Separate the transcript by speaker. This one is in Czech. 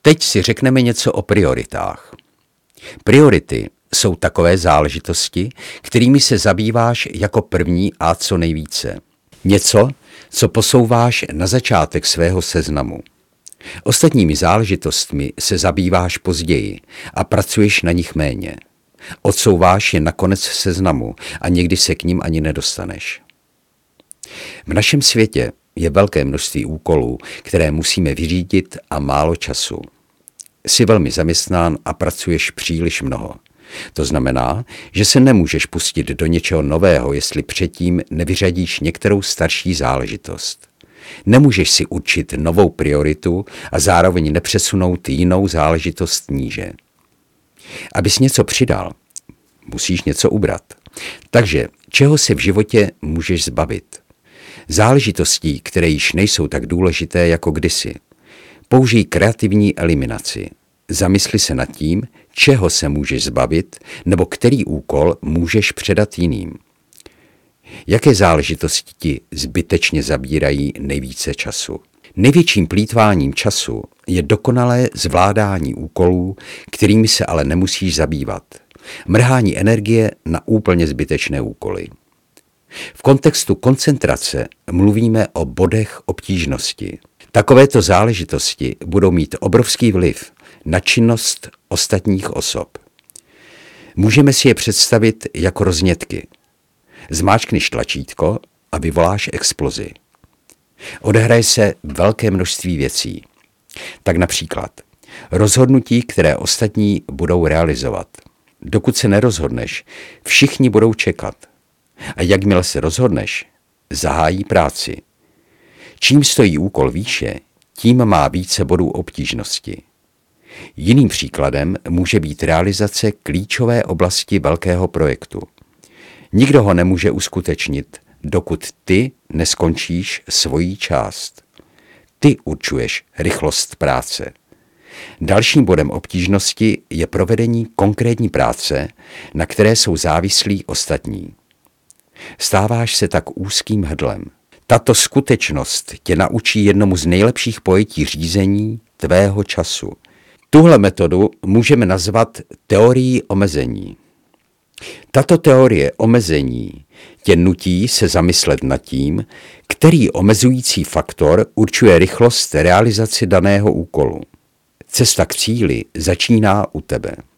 Speaker 1: Teď si řekneme něco o prioritách. Priority jsou takové záležitosti, kterými se zabýváš jako první a co nejvíce. Něco, co posouváš na začátek svého seznamu. Ostatními záležitostmi se zabýváš později a pracuješ na nich méně. Odsouváš je na konec seznamu a někdy se k nim ani nedostaneš. V našem světě je velké množství úkolů, které musíme vyřídit a málo času. Jsi velmi zaměstnán a pracuješ příliš mnoho. To znamená, že se nemůžeš pustit do něčeho nového, jestli předtím nevyřadíš některou starší záležitost. Nemůžeš si určit novou prioritu a zároveň nepřesunout jinou záležitost níže. Abys něco přidal, musíš něco ubrat. Takže čeho se v životě můžeš zbavit? Záležitostí, které již nejsou tak důležité jako kdysi. Použij kreativní eliminaci. Zamysli se nad tím, čeho se můžeš zbavit, nebo který úkol můžeš předat jiným. Jaké záležitosti ti zbytečně zabírají nejvíce času? Největším plýtváním času je dokonalé zvládání úkolů, kterými se ale nemusíš zabývat. Mrhání energie na úplně zbytečné úkoly. V kontextu koncentrace mluvíme o bodech obtížnosti. Takovéto záležitosti budou mít obrovský vliv na činnost ostatních osob. Můžeme si je představit jako roznětky. Zmáčkneš tlačítko a vyvoláš explozi. Odehraje se velké množství věcí. Tak například rozhodnutí, které ostatní budou realizovat. Dokud se nerozhodneš, všichni budou čekat. A jakmile se rozhodneš, zahájí práci. Čím stojí úkol výše, tím má více bodů obtížnosti. Jiným příkladem může být realizace klíčové oblasti velkého projektu. Nikdo ho nemůže uskutečnit, dokud ty neskončíš svoji část. Ty určuješ rychlost práce. Dalším bodem obtížnosti je provedení konkrétní práce, na které jsou závislí ostatní. Stáváš se tak úzkým hrdlem. Tato skutečnost tě naučí jednomu z nejlepších pojetí řízení tvého času. Tuhle metodu můžeme nazvat teorií omezení. Tato teorie omezení tě nutí se zamyslet nad tím, který omezující faktor určuje rychlost realizace daného úkolu. Cesta k cíli začíná u tebe.